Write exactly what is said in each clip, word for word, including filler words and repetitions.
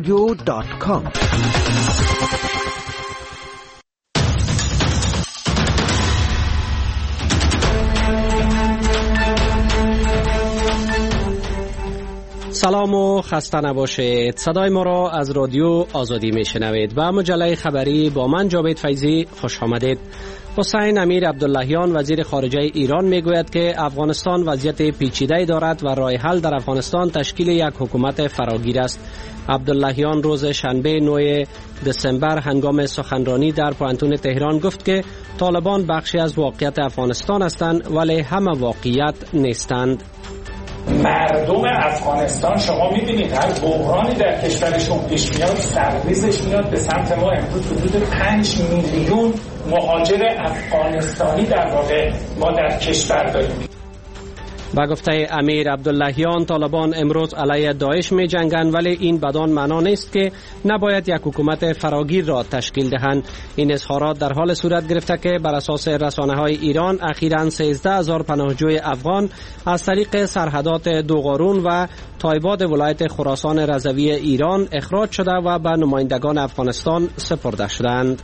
رادیو دات کام. سلام و خسته نباشید. صدای ما را از رادیو آزادی میشنوید و مجله خبری با من جاوید فیضی خوش آمدید. حسین امیر عبداللهیان وزیر خارجه ایران میگوید که افغانستان وضعیت پیچیده‌ای دارد و راه حل در افغانستان تشکیل یک حکومت فراگیر است. عبداللهیان روز شنبه نه دسامبر هنگام سخنرانی در پوهنتون تهران گفت که طالبان بخشی از واقعیت افغانستان هستند ولی همه واقعیت نیستند. مردم افغانستان شما می‌بینید هر بحرانی در کشورشون پیش میاد سرریزش میاد به سمت ما. امروز حدود پنج میلیون مهاجر افغانستانی در واقع ما در کشور داریم. با گفته امیر عبداللهیان طالبان امروز علیه داعش می جنگند ولی این بدان معنا نیست که نباید یک حکومت فراگیر را تشکیل دهند. این اظهارات در حال صورت گرفته که بر اساس رسانه‌های ایران اخیراً سیزده هزار پناهجوی افغان از طریق سرحدات دوغارون و تایباد ولایت خراسان رضوی ایران اخراج شده و به نمایندگان افغانستان سپرده شدند.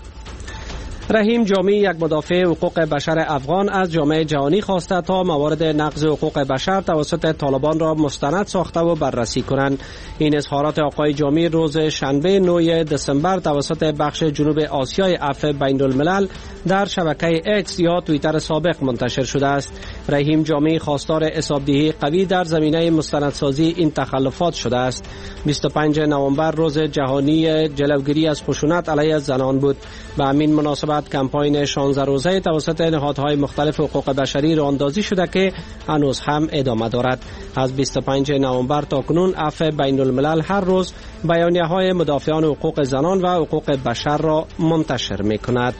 رحیم جامی یک مدافع حقوق بشر افغان از جامعه جهانی خواسته تا موارد نقض حقوق بشر توسط طالبان را مستند ساخته و بررسی کنند. این اظهارات آقای جامی روز شنبه نه دسامبر توسط بخش جنوب آسیای عفو بین الملل در شبکه اکس یا توییتر سابق منتشر شده است. رحیم جامی خواستار حسابدهی قوی در زمینه مستندسازی این تخلفات شده است. بیست و پنجم نوامبر روز جهانی جلوگیری از خشونت علیه زنان بود. به همین مناسبت کمپاین شانزده روزه توسط نهادهای مختلف حقوق بشری راهاندازی شده که هنوز هم ادامه دارد. از بیست و پنجم نوامبر تا کنون عفو بین الملل هر روز بیانیه‌های مدافعان حقوق زنان و حقوق بشر را منتشر می‌کند.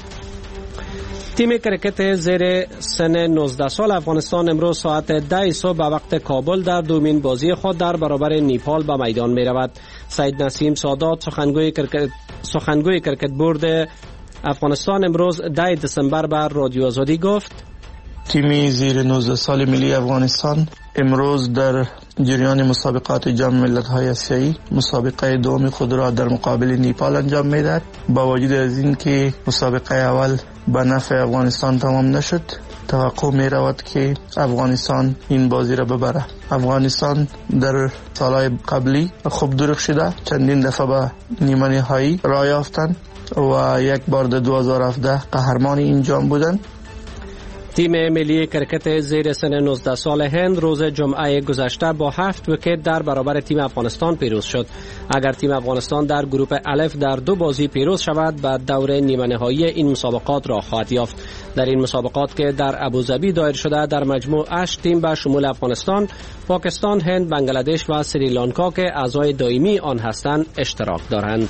تیم کرکت زیر سن نوزده سال افغانستان امروز ساعت ده صبح به وقت کابل در دومین بازی خود در برابر نیپال به میدان می رود. سید نسیم سادات سخنگوی کرکت سخنگوی کرکت بورد افغانستان امروز ده دسامبر بر رادیو آزادی گفت تیم زیر نوزده سال ملی افغانستان امروز در جریان مسابقات جام ملت‌های آسیایی مسابقه دوم خود را در مقابل نیپال انجام می‌دهد. با وجود از این که مسابقه اول به نفع افغانستان تمام نشد، توقع می رود که افغانستان این بازی را ببره. افغانستان در سالهای قبلی خوب درخشیده، چندین دفعه به نیمه نهایی راه یافتند و یک بار در دو هزار و هفده قهرمان این جام بودند. تیم ملی کرکت زیر سن نوزده سال هند روز جمعه گذشته با هفت ویکت در برابر تیم افغانستان پیروز شد. اگر تیم افغانستان در گروه الف در دو بازی پیروز شود به دور نیمه نهایی این مسابقات را خواهد یافت. در این مسابقات که در ابوظبی دایر شده در مجموع هشت تیم به شمول افغانستان، پاکستان، هند، بنگلادش و سریلانکا که اعضای دائمی آن هستند اشتراک دارند.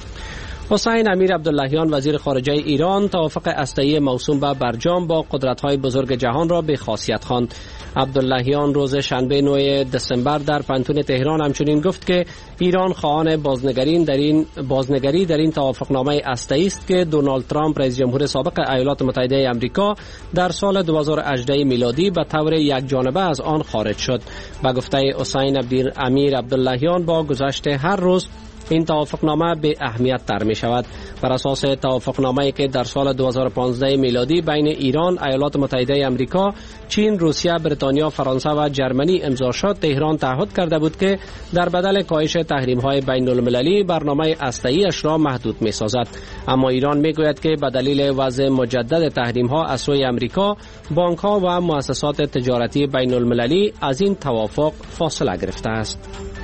حسین امیر عبداللهیان وزیر خارجه ایران توافق هسته‌ای موسوم به برجام با قدرت‌های بزرگ جهان را به خاصیت خواند. عبداللهیان روز شنبه نه دسامبر در پوهنتون تهران همچنین گفت که ایران خواهان بازنگری در این بازنگری در این توافقنامه هسته‌ای است که دونالد ترامپ رئیس جمهور سابق ایالات متحده آمریکا در سال دو هزار و هجده میلادی به طور یک جانبه از آن خارج شد. به گفته حسین امیر عبداللهیان با گذشت هر روز این توافقنامه به اهمیت تر می شود. بر اساس توافقنامه‌ای که در سال دو هزار و پانزده میلادی بین ایران، ایالات متحده آمریکا، چین، روسیه، بریتانیا، فرانسه و جرمنی امضا شد، تهران تعهد کرده بود که در بدل کاهش تحریم‌های بین المللی برنامه هسته‌ای اش را محدود می سازد. اما ایران می گوید که به دلیل وضع مجدد تحریم‌ها از سوی آمریکا، بانک‌ها و مؤسسات تجارتی بین المللی از این توافق فاصله گرفته است.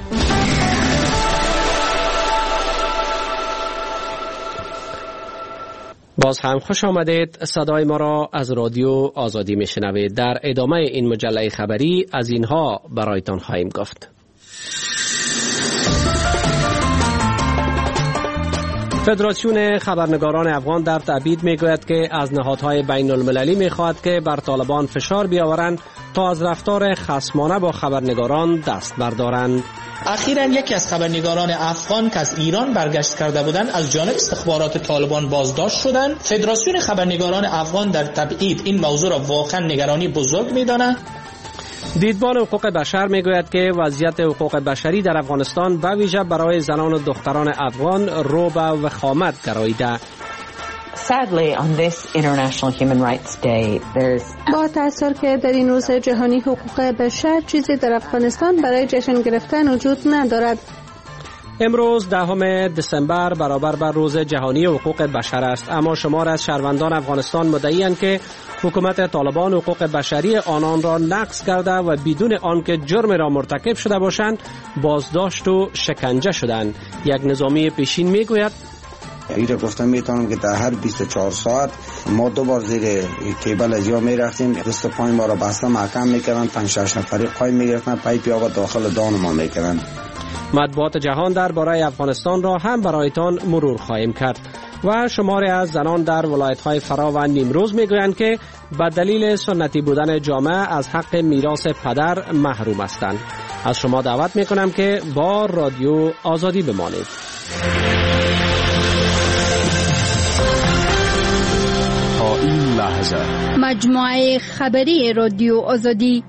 باز هم خوش آمدید. صدای ما را از رادیو آزادی میشنوید. در ادامه این مجله خبری از اینها برایتان خواهیم گفت. فدراسیون خبرنگاران افغان در تبعید میگوید که از نهادهای بین المللی میخواهد که بر طالبان فشار بیاورند تا از رفتار خصمانه با خبرنگاران دست بردارند. اخیراً یکی از خبرنگاران افغان که از ایران برگشت کرده بودند از جانب استخبارات طالبان بازداشت شدند. فدراسیون خبرنگاران افغان در تبعید این موضوع را واقعا نگرانی بزرگ می‌داند. دیدبان حقوق بشر میگوید که وضعیت حقوق بشری در افغانستان به ویژه برای زنان و دختران افغان رو به وخامت گراییده. Sadly, on this International Human Rights Day, there's با تأثیر که در این روز جهانی حقوق بشر چیزی در افغانستان برای جشن گرفتن وجود ندارد. امروز دهم دسامبر برابر بر روز جهانی حقوق بشر است، اما شمار از شهروندان افغانستان مدعی‌اند که حکومت طالبان حقوق بشری آنان را نقض کرده و بدون آنکه جرم را مرتکب شده باشند بازداشت و شکنجه شدند. یک نظامی پیشین میگوید ایره گفتم میتونم که در هر بیست و چهار ساعت ما دو بار زیر کیبل از یا میرفتیم، دست پای ما را بسته محکم میکردن، پنج شش نفری قایم میگرفتن، پایپ آب داخل دان ما میکردن. مطبوعات جهان درباره افغانستان را هم برایتان مرور خواهیم کرد و شماری از زنان در ولایت‌های فرا و نیمروز میگویند که به دلیل سنتی بودن جامعه از حق میراث پدر محروم هستند. از شما دعوت میکنم که با رادیو آزادی بمانید. تا این لحظه مجموعه خبری رادیو آزادی.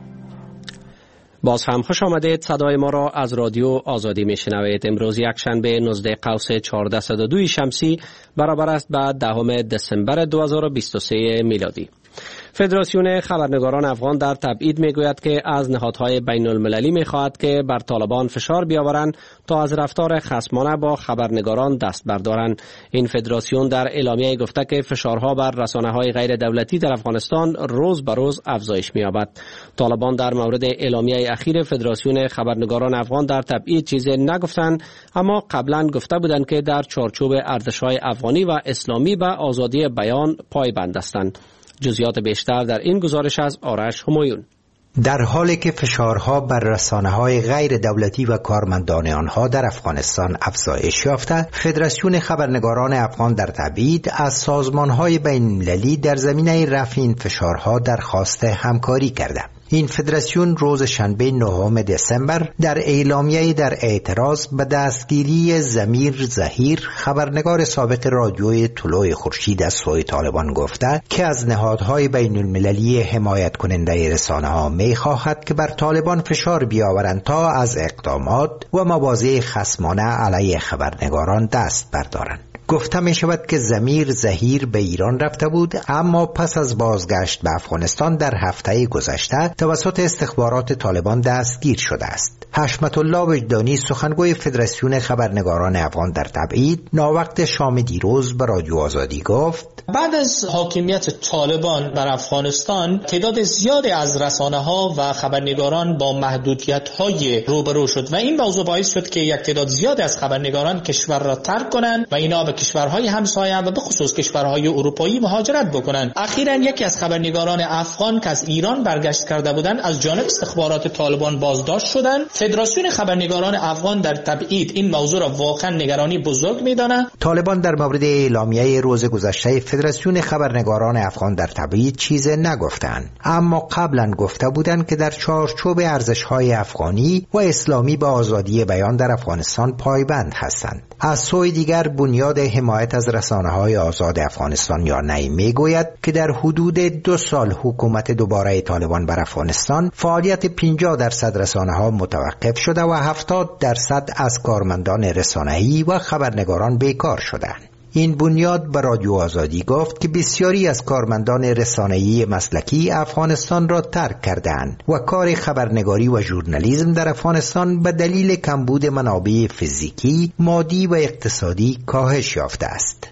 باز هم خوش آمدید. صدای ما را از رادیو آزادی میشنوید. امروز یک شنبه نوزده قوس چهارصد و دو شمسی برابر است با دهم دسامبر دو هزار و بیست و سه میلادی. فدراسیون خبرنگاران افغان در تبعید میگوید که از نهادهای بین المللی میخواهد که بر طالبان فشار بیاورند تا از رفتار خصمانه با خبرنگاران دست بردارند. این فدراسیون در اعلامیه گفته که فشارها بر رسانه‌های غیر دولتی در افغانستان روز به روز افزایش می‌یابد. طالبان در مورد اعلامیه اخیر فدراسیون خبرنگاران افغان در تبعید چیزی نگفتند، اما قبلا گفته بودند که در چارچوب ارزش‌های افغانی و اسلامی به آزادی بیان پایبند هستند. جزئیات بیشتر در این گزارش از آرش همایون. در حالی که فشارها بر رسانه‌های غیر دولتی و کارمندان آنها در افغانستان افزایش یافته، فدراسیون خبرنگاران افغان در تبعید از سازمان‌های بین‌المللی در زمینه رفع این فشارها درخواست همکاری کرده. این فدراسیون روز شنبه نهم دسامبر در اعلامیه در اعتراض به دستگیری ضمیر ظهیر، خبرنگار سابق رادیوی طلوع خورشید از سوی طالبان گفته که از نهادهای بین المللی حمایت کننده رسانه ها می خواهد که بر طالبان فشار بیاورند تا از اقدامات و مواضع خصمانه علیه خبرنگاران دست بردارند. گفته می شود که ضمیر ظهیر به ایران رفته بود، اما پس از بازگشت به افغانستان در هفته گذشته توسط استخبارات طالبان دستگیر شده است. حشمت الله وجدانی، سخنگوی فدراسیون خبرنگاران افغان در تبعید، ناوقت شام دیروز به رادیو آزادی گفت بعد از حاکمیت طالبان بر افغانستان تعداد زیادی از رسانه‌ها و خبرنگاران با محدودیت‌های روبرو شد و این موضوع باعث شد که یک تعداد زیادی از خبرنگاران کشور را ترک کنند و اینا به کشورهای همسایه و به خصوص کشورهای اروپایی مهاجرت بکنند. اخیراً یکی از خبرنگاران افغان که از ایران برگشت کرده بودند از جانب استخبارات طالبان بازداشت شدند. فدراسیون خبرنگاران افغان در تبعید این موضوع را واقعاً نگرانی بزرگ می‌داند. طالبان در مورد اعلامیه روز گذشته فدراسیون خبرنگاران افغان در تبعید چیزی نگفتند، اما قبلا گفته بودند که در چارچوب ارزش‌های افغانی و اسلامی به آزادی بیان در افغانستان پایبند هستند. از سوی دیگر بنیاد حمایت از رسانه‌های آزاد افغانستان یا نی میگوید که در حدود دو سال حکومت دوباره طالبان بر افغانستان فعالیت پنجاه درصد رسانه‌ها متوقف شده و هفتاد درصد از کارمندان رسانه‌ای و خبرنگاران بیکار شدند. این بنیاد به رادیو آزادی گفت که بسیاری از کارمندان رسانه‌ای مسلکی افغانستان را ترک کردند و کار خبرنگاری و ژورنالیسم در افغانستان به دلیل کمبود منابع فیزیکی، مادی و اقتصادی کاهش یافته است.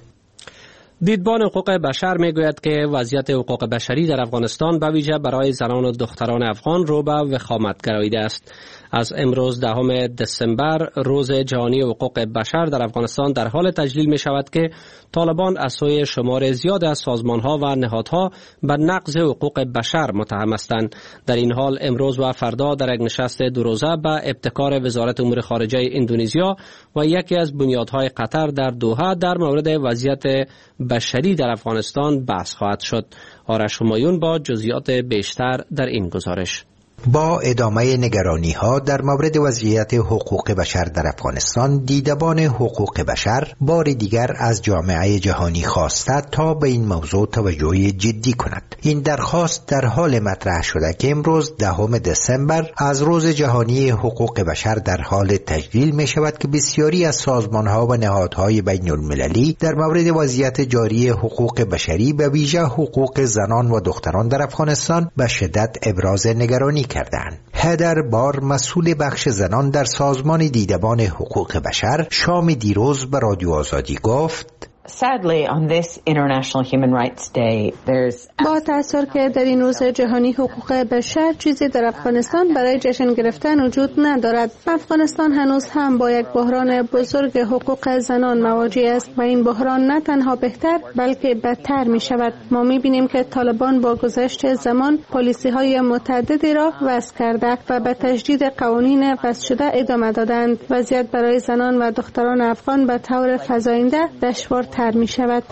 دیدبان حقوق بشر میگوید که وضعیت حقوق بشری در افغانستان به ویژه برای زنان و دختران افغان رو به وخامت گراییده است. از امروز دهم دسامبر روز جهانی حقوق بشر در افغانستان در حال تجلیل می شود که طالبان از سوی شمار زیاد از سازمانها و نهادها به نقض حقوق بشر متهم هستند. در این حال امروز و فردا در یک نشست دو روزه به ابتکار وزارت امور خارجه اندونزیا و یکی از بنیادهای قطر در دوحه در مورد وضعیت بشری در افغانستان بحث خواهد شد. آرش همایون با جزئیات بیشتر در این گزارش. با ادامه نگرانی ها در مورد وضعیت حقوق بشر در افغانستان، دیدبان حقوق بشر بار دیگر از جامعه جهانی خواسته تا به این موضوع توجه جدی کند. این درخواست در حال مطرح شده که امروز دهم دسامبر از روز جهانی حقوق بشر در حال تجلیل می شود که بسیاری از سازمان ها و نهادهای بین المللی در مورد وضعیت جاری حقوق بشری به ویژه حقوق زنان و دختران در افغانستان به شدت ابراز نگرانی کردند. هدر بار، مسئول بخش زنان در سازمان دیدبان حقوق بشر، شام دیروز به رادیو آزادی گفت: Sadly, on this International Human Rights Day, there's... با تأثیر که در این روز جهانی حقوق بشر چیزی در افغانستان برای جشن گرفتن وجود ندارد. افغانستان هنوز هم با یک بحران بزرگ حقوق زنان مواجه است و این بحران نه تنها بهتر بلکه بدتر می شود. ما می بینیم که طالبان با گذشت زمان پالیسی های متعددی را وضع کرده و به تجدید قوانین وضع شده ادامه دادند. وضعیت برای زنان و دختران افغان به طور فزاینده دشوارتر می شود.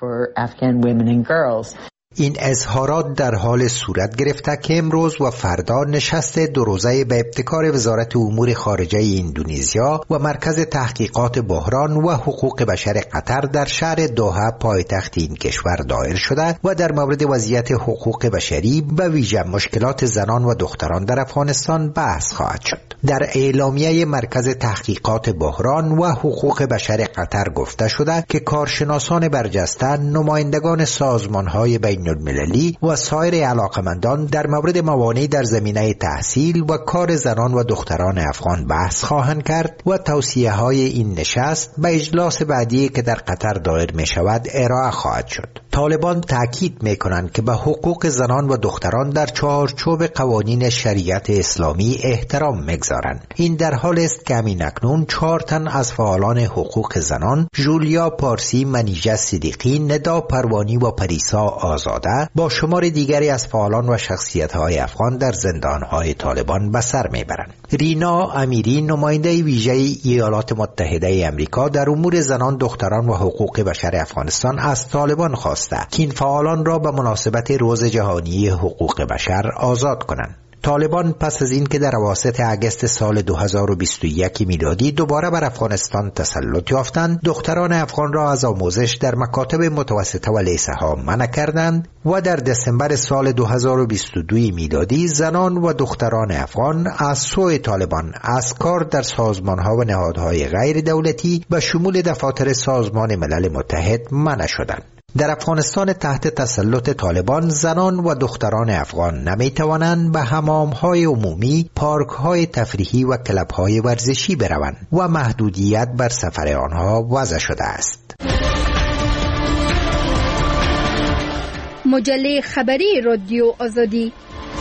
این اظهارات در حال صورت گرفته که امروز و فردا نشست دو روزه به ابتکار وزارت امور خارجه اندونزیا و مرکز تحقیقات بحران و حقوق بشر قطر در شهر دوحه پایتخت این کشور دایر شده و در مورد وضعیت حقوق بشری به ویژه مشکلات زنان و دختران در افغانستان بحث خواهد شد. در اعلامیه مرکز تحقیقات بحران و حقوق بشر قطر گفته شده که کارشناسان برجسته، نمایندگان سازمان‌های بین المللی و سایر علاقمندان در مورد موانع در زمینه تحصیل و کار زنان و دختران افغان بحث خواهند کرد و توصیه های این نشست به اجلاس بعدی که در قطر دایر می شود ارائه خواهد شد. طالبان تاکید می کنند که به حقوق زنان و دختران در چارچوب قوانین شریعت اسلامی احترام می‌گذارند. این در حال است که همین اکنون چهار تن از فعالان حقوق زنان، جولیا پارسی، منیژه صدیقی، ندا پروانی و پریسا آزاده با شمار دیگری از فعالان و شخصیت‌های افغان در زندان‌های طالبان به سر می‌برند. رینا امیری، نماینده ویژه ایالات متحده آمریکا در امور زنان، دختران و حقوق بشر افغانستان از طالبان خواست که این فعالان را به مناسبت روز جهانی حقوق بشر آزاد کنند. طالبان پس از این که در اواسط اگست سال دو هزار و بیست و یک میلادی دوباره بر افغانستان تسلط یافتند، دختران افغان را از آموزش در مکاتب متوسطه و لیسه ها منع کردند و در دسامبر سال دو هزار و بیست و دو میلادی زنان و دختران افغان از سوی طالبان از کار در سازمان ها و نهادهای غیر دولتی به شمول دفاتر سازمان ملل متحد منع شدند. در افغانستان تحت تسلط طالبان زنان و دختران افغان نمی توانند به حمام‌های عمومی، پارک‌های تفریحی و کلب‌های ورزشی بروند و محدودیت بر سفر آنها وضع شده است. مجله خبری رادیو آزادی.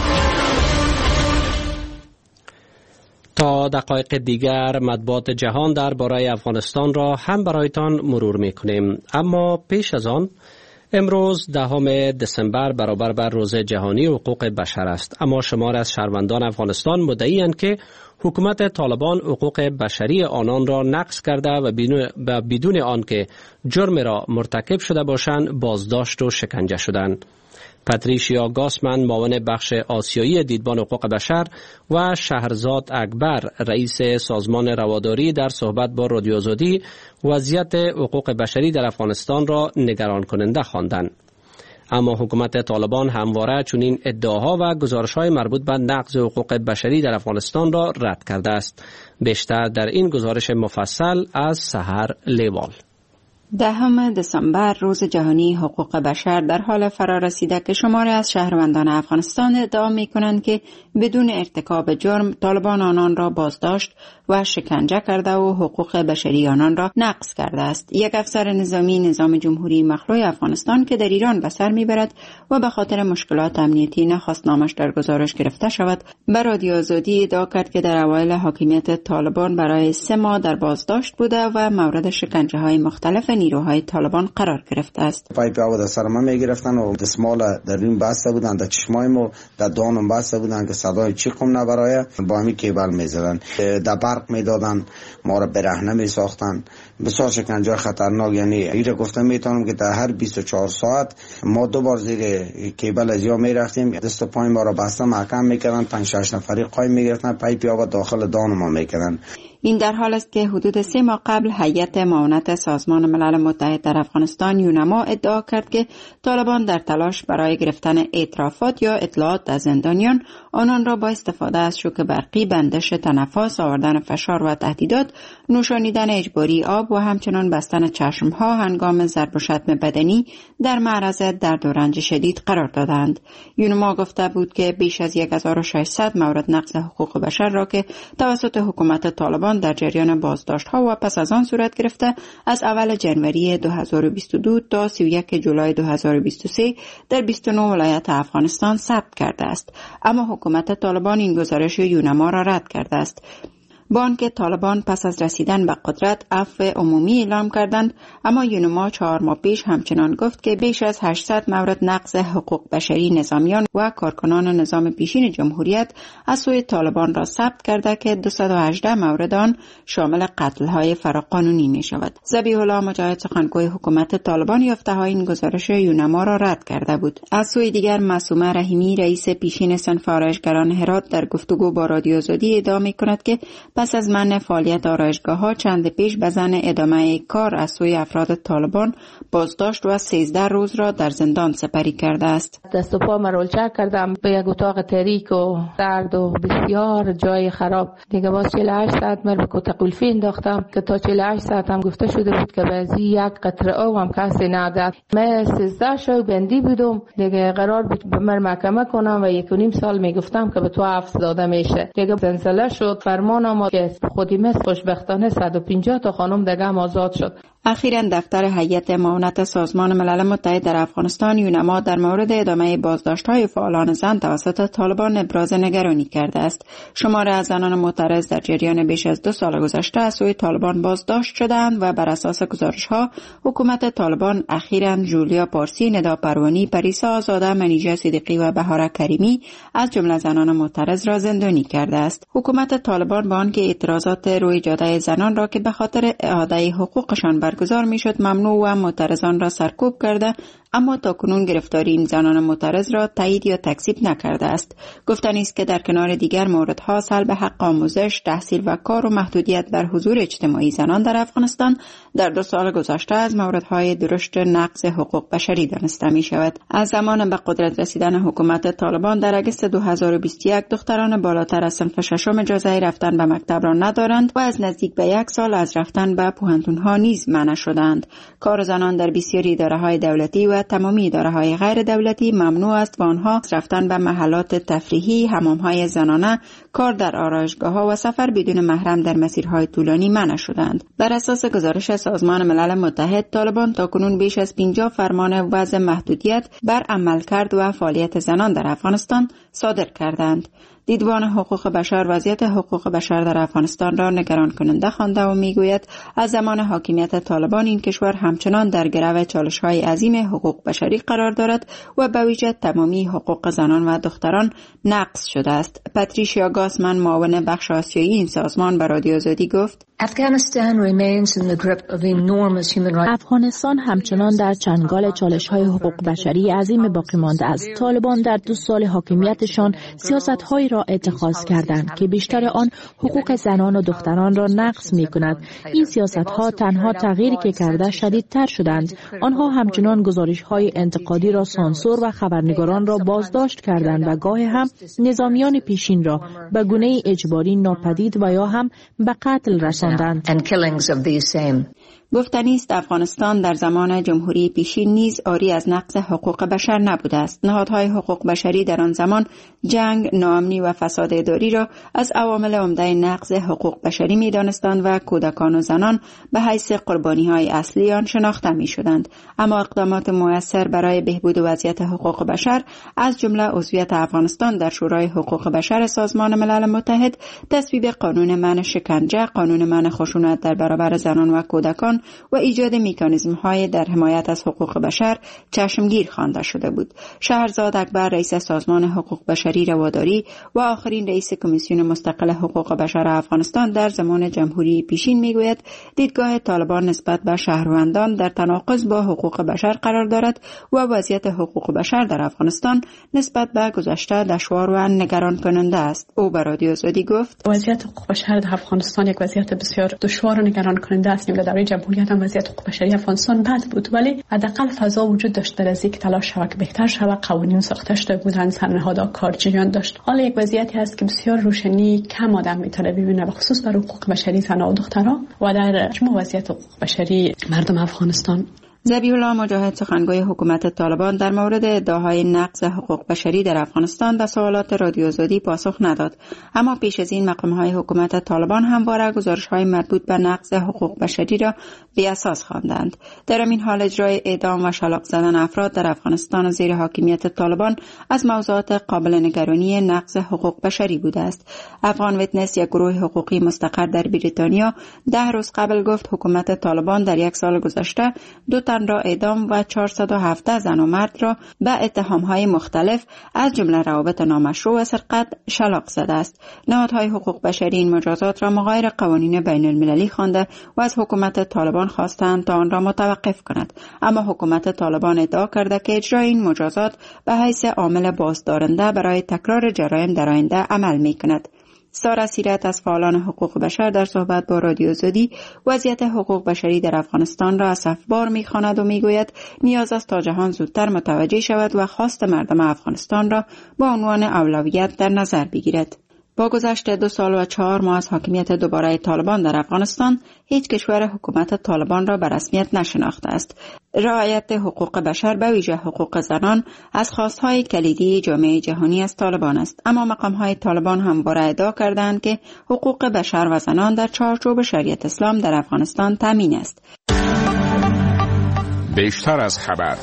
تا دقایق دیگر مطبوعات جهان درباره افغانستان را هم برایتان مرور می‌کنیم، اما پیش از آن امروز دهم دسامبر برابر بر روز جهانی حقوق بشر است، اما شمار از شهروندان افغانستان مدعی‌اند که حکومت طالبان حقوق بشری آنان را نقض کرده و بدون آنکه جرم را مرتکب شده باشند بازداشت و شکنجه شدند. پاتریشیا گاسمن، معاون بخش آسیایی دیدبان حقوق بشر، و شهرزاد اکبر، رئیس سازمان رواداری، در صحبت با رادیو آزادی وضعیت حقوق بشری در افغانستان را نگران کننده خواندند. اما حکومت طالبان همواره چنین ادعاها و گزارش‌های مربوط به نقض حقوق بشری در افغانستان را رد کرده است. بیشتر در این گزارش مفصل از سحر لیوال. دهم دسامبر روز جهانی حقوق بشر در حال فرا رسیده که شماری از شهروندان افغانستان ادعا می کنند که بدون ارتکاب جرم طالبان آنان را بازداشت و شکنجه کرده و حقوق بشری آنان را نقض کرده است. یک افسر نظامی نظام جمهوری مخلوع افغانستان که در ایران به سر میبرد و به خاطر مشکلات امنیتی نخواست نامش در گزارش گرفته شود، به رادیو آزادی ادعا کرد که در اوایل حاکمیت طالبان برای سه ماه در بازداشت بوده و مورد شکنجه های مختلف نیروهای طالبان قرار گرفته است. پایپ آب در سر ما میگرفتن و دستمال در این بسته بودن، در چشمای ما در دانم بسته بودن که صدای چیقم نبرایه، با همین کیبل میزدن، در برق میدادن، ما را برهنه میساختن، بسیار شکنجه خطرناک. یعنی ایره گفتم میتونم که در هر بیست و چهار ساعت ما دو بار زیر کیبل از یا میرفتیم، دست و پای ما را بسته محکم میکردن، پنج شش نفری قایم میگرفتن، پایپ آب داخل دان ما میکردن. این در حال است که حدود سه ماه قبل هیئت معاونت سازمان ملل متحد در افغانستان یونما ادعا کرد که طالبان در تلاش برای گرفتن اعترافات یا اطلاعات از زندانیان آنان را با استفاده از شوک برقی، بندش تنفس، آوردن فشار و تهدیدات، نوشانیدن اجباری آب و همچنان بستن چشمها هنگام ضرب و شتم بدنی در معرض درد و رنج شدید قرار دادند. یونما گفته بود که بیش از هزار و ششصد مورد نقض حقوق بشر را که توسط حکومت طالبان در جریان بازداشت‌ها و پس از آن صورت گرفته از اول جنوری دو هزار و بیست و دو تا سی و یک جولای دو هزار و بیست و سه در بیست و نه ولایت افغانستان ثبت کرده است. اما حکومت طالبان این گزارش یونما را رد کرده است. با آنکه طالبان پس از رسیدن به قدرت عفو عمومی اعلام کردند، اما یونما چهار ماه پیش همچنان گفت که بیش از هشتصد مورد نقض حقوق بشری نظامیان و کارکنان نظام پیشین جمهوریت از سوی طالبان را ثبت کرده که دویست و هجده مورد آن شامل قتل‌های فراقانونی می شود. ذبیح الله مجاهد سخنگوی حکومت طالبان یافته‌های این گزارش یونما را رد کرده بود. از سوی دیگر معصومه رحیمی رئیس پیشین صنف آرایشگران هرات در گفتگو با رادیو آزادی ادعا می‌کند که پس از منع فعالیت آرایشگاه‌ها چند پیش به ضمن ادامه کار از سوی افراد طالبان بازداشت و سیزده روز را در زندان سپری کرده است. دست و پا مرولچک کردم به یک اتاق تاریک و سرد و بسیار جای خراب. دیگه باز چهل و هشت ساعت مر به کوت قلفی انداختم که تا چهل و هشت ساعت هم گفته شده بود که بعضی یک قطره آب هم کسی نداد. من سیزده شو بندی بودم، دیگه قرار بود به من محکمه کنم و یک و نیم سال میگفتم که به تو عفو داده میشه. دیگه زلزله شد، فرمانم که خودی مثل خوشبختانه صد و پنجاه تا خانم دیگه هم آزاد شد. اخیراً دفتر هیئت معاونت سازمان ملل متحد در افغانستان یونما در مورد ادامه بازداشت‌های فعالان زن توسط طالبان ابراز نگرانی کرده است. شماری از زنان معترض در جریان بیش از دو سال گذشته از سوی طالبان بازداشت شدند و بر اساس گزارش‌ها حکومت طالبان اخیراً جولیا پارسی، ندا پروانی، پریسا آزاده، منیژه صدیقی و بهاره کریمی از جمله زنان معترض را زندانی کرده است. حکومت طالبان با آنکه اعتراضات روی جاده زنان را که به خاطر اعاده حقوقشان برگزار میشد ممنوع و معترضان را سرکوب کرده، اما تاکنون گرفتاری این زنان معترض را تایید یا تکذیب نکرده است. گفتنی است که در کنار دیگر موردها سلب حق آموزش، تحصیل و کار و محدودیت بر حضور اجتماعی زنان در افغانستان در دو سال گذشته از موردهای درشت نقض حقوق بشری دانسته می شود. از زمان به قدرت رسیدن حکومت طالبان در اگست دو هزار و بیست و یک دختران بالاتر از صنف ششم اجازه رفتن به مکتب را ندارند و از نزدیک به یک سال از رفتن به پوهنتون‌ها نیز منع شدند. کار زنان در بسیاری اداره‌های دولتی و تمامی اداره‌های غیر دولتی ممنوع است و آنها رفتن به محلات تفریحی، حمام‌های زنانه، کار در آرایشگاه‌ها و سفر بدون محرم در مسیرهای طولانی منع شدند. بر اساس گزارش سازمان ملل متحد، طالبان تاکنون بیش از پنجاه فرمان وضع محدودیت بر عملکرد و فعالیت زنان در افغانستان صادر کردند. دیدبان حقوق بشر وضعیت حقوق بشر در افغانستان را نگران کننده خوانده و میگوید از زمان حاکمیت طالبان این کشور همچنان در گرو چالش‌های عظیم حقوق بشری قرار دارد و به ویژه تمامی حقوق زنان و دختران نقض شده است. پاتریشیا گاسمن، معاون بخش آسیایی این سازمان، به رادیو آزادی گفت: افغانستان همچنان در چنگال چالش‌های حقوق بشری عظیم باقی مانده است. طالبان در دو سال حاکمیتشان سیاست‌هایی را اتخاذ کردند که بیشتر آن حقوق زنان و دختران را نقض می‌کند. این سیاست‌ها تنها تغییری که کرده شدیدتر شدند. آنها همچنان گزارش‌های انتقادی را سانسور و خبرنگاران را بازداشت کردند و گاه هم نظامیان پیشین را به گونه اجباری ناپدید و یا هم به قتل رساندند. گفتنی است افغانستان در زمان جمهوری پیشین نیز عاری از نقض حقوق بشر نبوده است. نهادهای حقوق بشری در آن زمان جنگ، ناامنی و فساد اداری را از عوامل عمده نقض حقوق بشری می دانستند و کودکان و زنان به حیث قربانی‌های اصلی آن شناخته می شدند. اما اقدامات مؤثر برای بهبود وضعیت حقوق بشر از جمله عضویت افغانستان در شورای حقوق بشر سازمان ملل متحد، تصویب قانون منع شکنجه، قانون منع خشونت در برابر زنان و کودکان و ایجاد مکانیزم‌های در حمایت از حقوق بشر چشمگیر خوانده شده بود. شهرزاد اکبر رئیس سازمان حقوق بشری رواداری و آخرین رئیس کمیسیون مستقل حقوق بشر افغانستان در زمان جمهوری پیشین میگوید دیدگاه طالبان نسبت به شهروندان در تناقض با حقوق بشر قرار دارد و وضعیت حقوق بشر در افغانستان نسبت به گذشته دشوار و نگران کننده است. او به رادیو آزادی گفت وضعیت حقوق بشر در افغانستان یک وضعیت بسیار دشوار و نگران کننده است. در دوره جمهوریت هم وضعیت حقوق بشری افغانستان بد بود، ولی حداقل فضا وجود داشت برای اینکه تلاش شود بهتر شود. قوانین ساخته شده بودند، سرنهادها کار جریان داشت. حالا یک وضعیتی هست که بسیار روشنی کم آدم میتونه ببینه، بخصوص بر حقوق بشری زنان و دختران و در مجموع وضعیت حقوق بشری مردم افغانستان. ذبیح الله مجاهد سخنگوی حکومت طالبان در مورد ادعاهای نقض حقوق بشری در افغانستان به سوالات رادیو آزادی پاسخ نداد، اما پیش از این مقام‌های حکومت طالبان همواره گزارش‌های مربوط به نقض حقوق بشری را بی اساس خواندند. در این حال اجرای اعدام و شلاق زدن افراد در افغانستان زیر حاکمیت طالبان از موضوعات قابل نگرانی نقض حقوق بشری بوده است. افغان ویتنس، یک گروه حقوقی مستقر در بریتانیا، ده روز قبل گفت حکومت طالبان در یک سال گذشته دو تن را اعدام و چهارصد و هفده زن و مرد را به اتهام‌های مختلف از جمله روابط نامشروع و سرقت شلاق زده است. نهادهای حقوق بشری این مجازات را مغایر قوانین بین المللی خوانده و از حکومت طالبان خواستند تا آن را متوقف کند، اما حکومت طالبان ادعا کرده که اجرای این مجازات به حیث عامل بازدارنده برای تکرار جرایم در آینده عمل می‌کند. سارا سیرت از فعالان حقوق بشر در صحبت با رادیو آزادی وضعیت حقوق بشری در افغانستان را اسفبار می‌خواند و میگوید نیاز است تا جهان زودتر متوجه شود و خواست مردم افغانستان را با عنوان اولویت در نظر بگیرد. با گذشت دو سال و چهار ماه از حاکمیت دوباره طالبان در افغانستان، هیچ کشور حکومت طالبان را به رسمیت نشناخته است. رعایت حقوق بشر به ویژه حقوق زنان از خواستهای کلیدی جامعه جهانی از طالبان است، اما مقام‌های طالبان همواره ادعا کردند که حقوق بشر و زنان در چارچوب شریعت اسلام در افغانستان تامین است. بیشتر از خبر.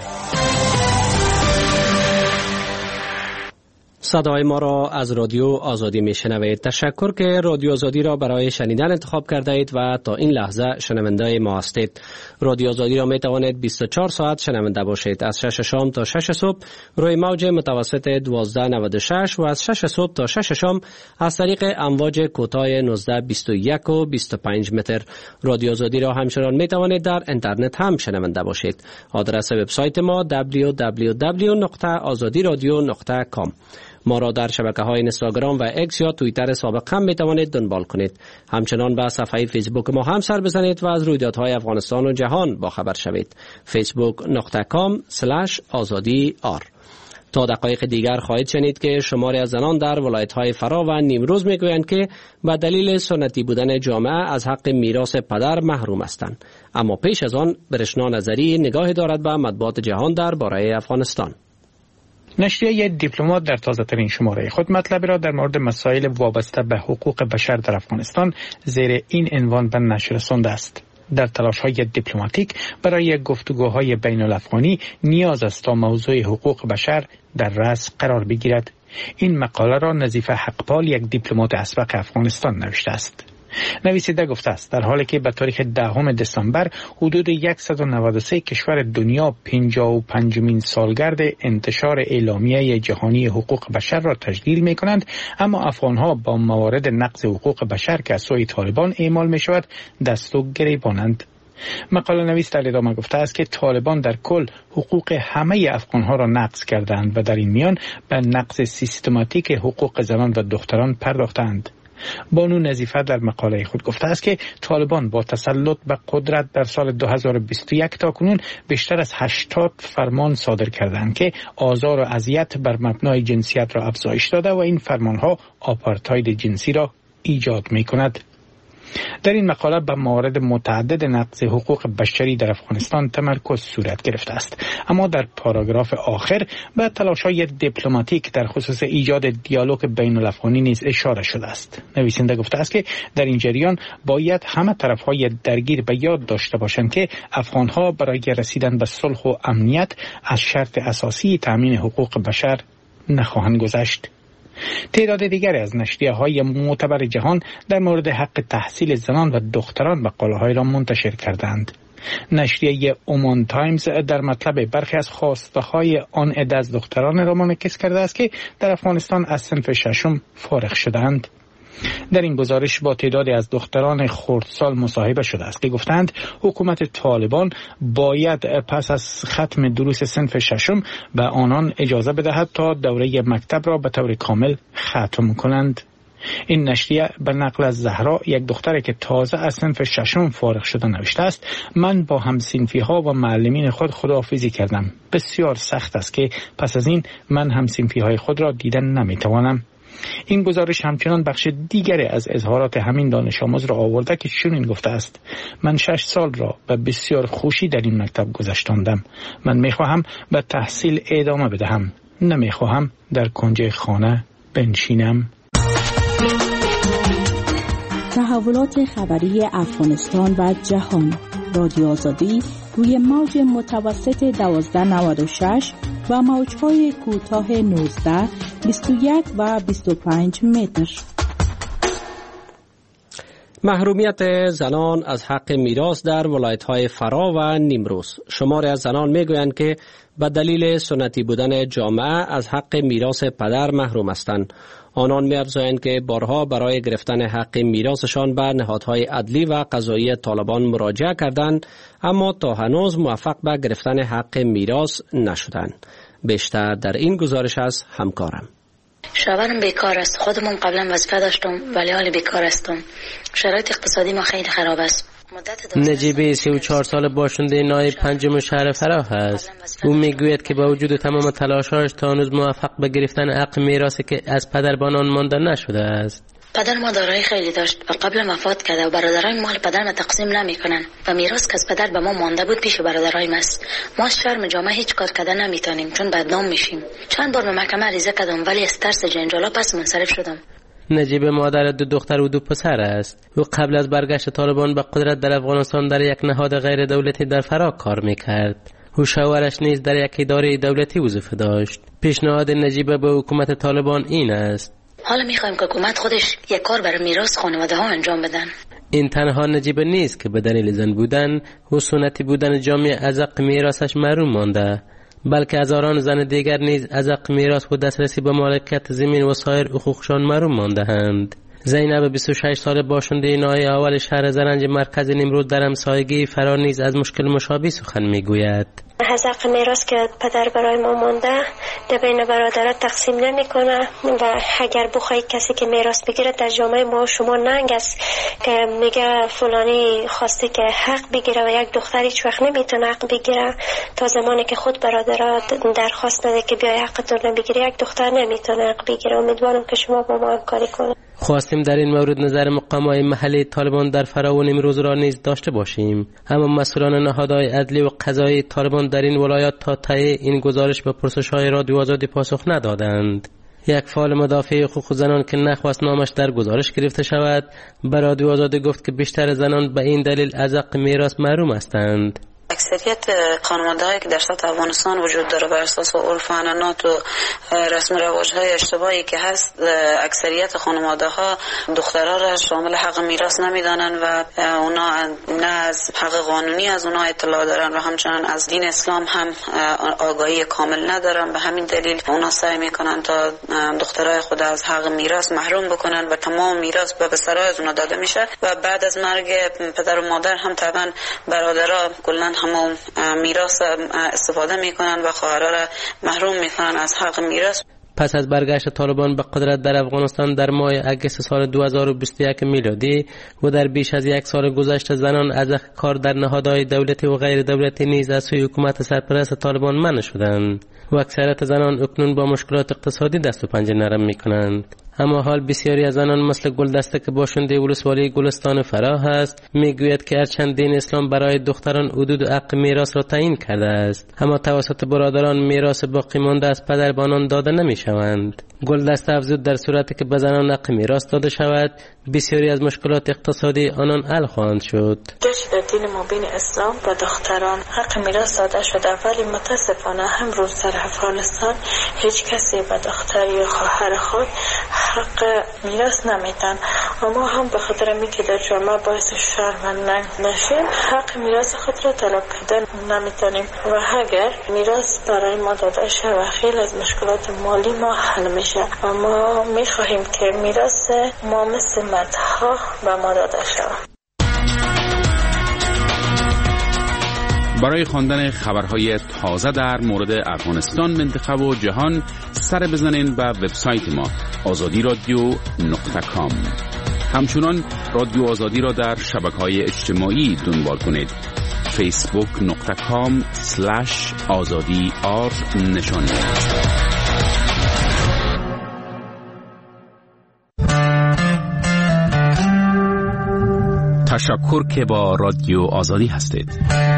صدای ما را از رادیو آزادی می شنوید. تشکر که رادیو آزادی را برای شنیدن انتخاب کرده اید و تا این لحظه شنونده ما هستید. رادیو آزادی را می توانید بیست و چهار ساعت شنونده باشید، از شش شام تا شش صبح روی موج متوسط دوازده نود و شش و از شش صبح تا شش شام از طریق امواج کوتاه نوزده بیست و یک و بیست و پنج متر. رادیو آزادی را همچنان می توانید در اینترنت هم شنونده باشید. آدرس وبسایت ما دبلیو دبلیو دبلیو نقطه آزادی رادیو نقطه کام. ما را در شبکه‌های اینستاگرام و اکس یا توییتر سابق هم می‌توانید دنبال کنید. همچنان به صفحه فیسبوک ما هم سر بزنید و از رویدادهای افغانستان و جهان با خبر شوید. فیسبوک دات کام اسلش آزادی آر. تا دقایق دیگر خواهید شنید که شماری از زنان در ولایت‌های فرا و نیمروز میگویند که به دلیل سنتی بودن جامعه از حق میراث پدر محروم هستند. اما پیش از آن برشنا نظری نگاهی دارد به مطبوعات جهان درباره افغانستان. نشریه دیپلمات در تازه‌ترین شماره خود مطلبی را در مورد مسائل وابسته به حقوق بشر در افغانستان زیر این عنوان به نشر رسانده است: در تلاش‌های دیپلماتیک برای گفتگوهای بین الافغانی نیاز است تا موضوع حقوق بشر در رأس قرار بگیرد. این مقاله را نظیف حقپال، یک دیپلمات اسبق افغانستان، نوشته است. نویسنده گفته است در حالی که به تاریخ دهم دسامبر حدود صد و نود و سه کشور دنیا پنجاه و پنجمین سالگرد انتشار اعلامیه جهانی حقوق بشر را تجلیل می کنند، اما افغانها با موارد نقض حقوق بشر که از سوی طالبان اعمال می شود دست و گریبانند. مقاله نویس در ادامه گفته است که طالبان در کل حقوق همه افغانها را نقض کردند و در این میان به نقض سیستماتیک حقوق زنان و دختران پرداختند. بانو نظیفه در مقاله خود گفته است که طالبان با تسلط به قدرت در سال دو هزار و بیست و یک تا کنون بیشتر از هشتاد فرمان صادر کردند که آزار و اذیت بر مبنای جنسیت را افزایش داده و این فرمانها آپارتاید جنسی را ایجاد می کند. در این مقاله به موارد متعدد نقض حقوق بشری در افغانستان تمرکز صورت گرفته است، اما در پاراگراف آخر به تلاش‌های دیپلماتیک در خصوص ایجاد دیالوگ بین الافغانی نیز اشاره شده است. نویسنده گفته است که در این جریان باید همه طرف‌های درگیر به یاد داشته باشند که افغان‌ها برای رسیدن به صلح و امنیت از شرط اساسی تامین حقوق بشر نخواهند گذشت. تعداد دیگری از نشریه‌های معتبر جهان در مورد حق تحصیل زنان و دختران مقاله‌های را منتشر کردند. نشریه اومان تایمز در مطلب برخی از خواسته های آن عده از دختران را منعکس کرده است که در افغانستان از صنف ششم فارغ شدند. در این گزارش با تعدادی از دختران خردسال مصاحبه شده است که گفتند حکومت طالبان باید پس از ختم دروس صنف ششم به آنان اجازه بدهد تا دوره مکتب را به طور کامل ختم کنند. این نشریه به نقل از زهرا، یک دختری که تازه از صنف ششم فارغ شده، نوشته است: من با همصنفی ها و معلمین خود خداحافظی کردم. بسیار سخت است که پس از این من همصنفی های خود را دیدن نمیتوانم. این گزارش همچنان بخش دیگری از اظهارات همین دانش آموز را آورده که چنین گفته است: من شش سال را به بسیار خوشی در این مکتب گذراندم. من میخواهم به تحصیل ادامه بدهم، نمیخواهم در کنج خانه بنشینم. تحولات خبری افغانستان و جهان. رادیو آزادی روی موج متوسط دوازده نود و شش و موج‌های کوتاه نوزده، بیست و یک و بیست و پنج متر. محرومیت زنان از حق میراث در ولایت‌های فرا و نیمروز. شماری از زنان میگویند که به دلیل سنتی بودن جامعه از حق میراث پدر محروم هستند. آنان می‌افزایند که بارها برای گرفتن حق میراثشان به نهادهای عدلی و قضایی طالبان مراجعه کردند، اما تا هنوز موفق به گرفتن حق میراث نشدند. بیشتر در این گزارش از همکارم. شوهرم بیکار است. خودمون قبلا وظیفه داشتم ولی حال بیکار هستم. شرایط اقتصادی ما خیلی خراب است. نجیب سی و چهار سال باشنده نایب پنجم شهر فراه است. او میگوید که با وجود تمام تلاش‌هاش تا هنوز موفق به گرفتن حق میراثی که از پدر به آن مانده نشده است. پدر ما دارایی خیلی داشت و قبل وفات کرده و برادرای مال پدر ما تقسیم نمیکنن و میراث که از پدر به ما مانده بود پیش برادرای ما است. ما شرم جامعه هیچ کار کردن نمیتونیم چون بدنام میشیم. چند بار به محکمه عریضه کردم ولی از ترس جنجالا پس منصرف شدم. نجیب مادر دو دختر و دو پسر است. او قبل از برگشت طالبان به قدرت در افغانستان در یک نهاد غیر دولتی در فرا کار میکرد. او شوهرش نیز در یک اداره دولتی وظیفه داشت. پیشنهاد نجیب به حکومت طالبان این است: حالا میخوایم که حکومت خودش یک کار برای میراث خانواده ها انجام بدن. این تنها نجیب نیست که به دلیل زن بودن و سنتی بودن جامعه از حق میراثش محروم مانده، بلکه هزاران زن دیگر نیز از حق میراث و دسترسی به مالکیت زمین و سایر حقوقشان محروم مانده‌اند. زینب بیست و شش سال باشنده نای اول شهر زرنج مرکز نیمروز در همسایگی فرار نیز از مشکل مشابه سخن میگوید. از حق میراث که پدر برای ما مانده در بین برادرها تقسیم نمیکنه و اگر بخوای کسی که میراث بگیره در جامعه ما شما ننگ است که میگه فلانی خواسته که حق بگیره و یک دختر هیچ وقت نمیتونه حق بگیره تا زمانی که خود برادرها درخواست نده که بیای حقتون رو بگیره یک دختر نمیتونه حق بگیره. امیدوارم که شما با ما همکاری کنید. خواستیم در این مورد نظر مقامات محلی طالبان در فرا و نیمروز را نیز داشته باشیم، اما مسئولان نهادهای عدلی و قضایی طالبان در این ولایات تا ته این گزارش به پرسش‌های رادیو آزادی پاسخ ندادند. یک فعال مدافع حقوق زنان که نخواست نامش در گزارش گرفته شود، به رادیو آزادی گفت که بیشتر زنان به این دلیل از حق میراث محروم هستند. اکثریت خانواده‌هایی که در سطح افغانستان وجود داره بر اساس عرف و عنعنات و رسم و رواج‌های اشتباهی که هست، اکثریت خانواده‌ها دخترها را شامل حق میراث نمیدانند و اونا نه از حق قانونی از اونا اطلاع دارن و همچنان از دین اسلام هم آگاهی کامل ندارن. به همین دلیل اونا سعی میکنن تا دخترای خود از حق میراث محروم بکنن و تمام میراث به پسرای از اونا داده میشه و بعد از مرگ پدر و مادر هم طبعا برادرها کلا همون میراث استفاده میکنن و خواهرها را محروم میکنن از حق میراث. پس از برگشت طالبان به قدرت در افغانستان در ماه اگست سال دو هزار و بیست و یک میلادی و در بیش از یک سال گذشته زنان از کار در نهادهای دولتی و غیر دولتی نیز از سوی حکومت سرپرست طالبان منع شدند و اکثریت زنان اکنون با مشکلات اقتصادی دست و پنجه نرم میکنند. اما حال بسیاری از زنان مثل گلدسته که باشنده ولسوالی گلستان فراه است میگوید که هرچند دین اسلام برای دختران حدود حق میراث را تعیین کرده است، اما توسط برادران میراث باقی مانده از پدر به آنان داده نمیشوند. گلدسته افزود در صورتی که به زنان حق میراث داده شود بسیاری از مشکلات اقتصادی آنان حل خواهند شد. گرچه در دین مبین اسلام به دختران حق میراث داده شده ولی متاسفانه امروز در افغانستان هیچ کسی به دختر یا خواهر خود حق میراث نمیدن. و ما هم به خاطر میگه در جامعه باعث شرمنده نشیم حق میراث خود را طلب کردن نمیتونیم و اگر میراث برای ما داده شه و خیلی از مشکلات مالی ما حل میشه و ما میخواهیم که میراث ما مثل مردها به ما داده شه. برای خواندن خبرهای تازه در مورد افغانستان، منطقه و جهان سر بزنین به وبسایت ما آزادی رادیو نقطه کام. همچنان رادیو آزادی را در شبکه‌های اجتماعی دنبال کنید. فیسبوک نقطه کام سلش آزادی آر نشان. تشکر که با رادیو آزادی هستید.